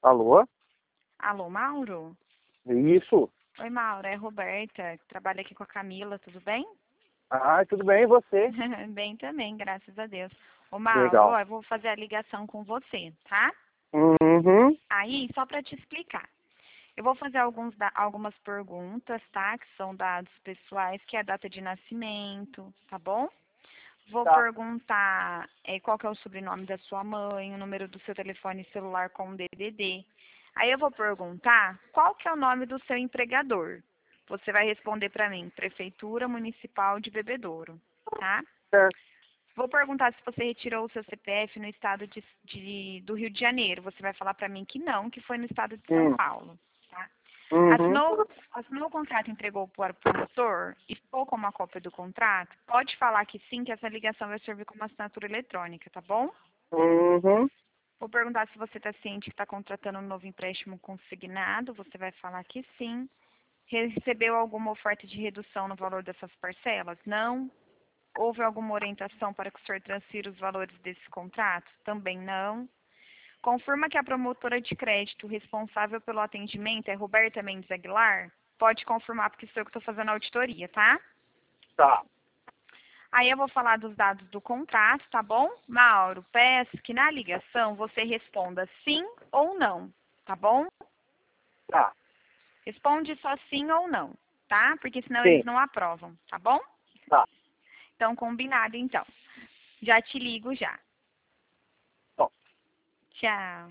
Alô? Alô, Mauro? Isso. Oi, Mauro, é a Roberta, que trabalha aqui com a Camila, tudo bem? Ah, tudo bem, e você? Bem também, graças a Deus. Ô, Mauro, Legal. ó, eu vou fazer a ligação com você, tá? Uhum. Aí, só para te explicar, eu vou fazer algumas perguntas, tá? Que são dados pessoais, que é a data de nascimento, tá bom? Vou Tá. perguntar qual que é o sobrenome da sua mãe, o número do seu telefone celular com DDD. Aí eu vou perguntar qual que é o nome do seu empregador. Você vai responder para mim, Prefeitura Municipal de Bebedouro, tá? Certo. Vou perguntar se você retirou o seu CPF no estado do Rio de Janeiro. Você vai falar para mim que não, que foi no estado de São Hum. Paulo, tá? Uhum. Assinou o contrato e entregou para o promotor e ficou com uma cópia do contrato? Pode falar que sim, que essa ligação vai servir como assinatura eletrônica, tá bom? Uhum. Vou perguntar se você está ciente que está contratando um novo empréstimo consignado. Você vai falar que sim. Recebeu alguma oferta de redução no valor dessas parcelas? Não. Houve alguma orientação para que o senhor transfira os valores desse contrato? Também não. Confirma que a promotora de crédito responsável pelo atendimento é Roberta Mendes Aguilar? Pode confirmar, porque sou eu que estou fazendo a auditoria, tá? Tá. Aí eu vou falar dos dados do contrato, tá bom? Mauro, peço que na ligação você responda sim ou não, tá bom? Tá. Responde só sim ou não, tá? Porque senão eles Sim. não aprovam, tá bom? Tá. Então, combinado então. Já te ligo já. Bom. Tchau.